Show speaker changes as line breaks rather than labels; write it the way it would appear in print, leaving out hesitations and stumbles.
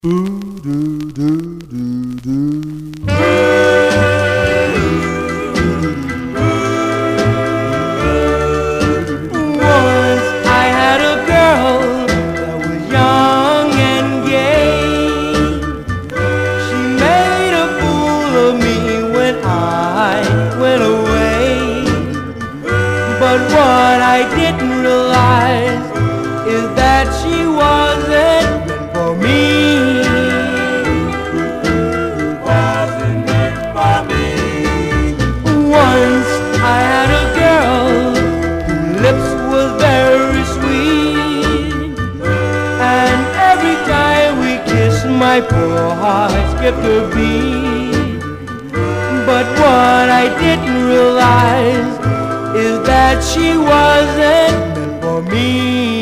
I had a girl that was young and gay. She made a fool of me when I went away. But what I didn't realize is that she wasn't meant for me. Wasn't meant for me. Once I had a girl whose lips was very sweet, and every time we kissed, my poor heart skipped a beat. But what I didn't realize is that she wasn't meant for me.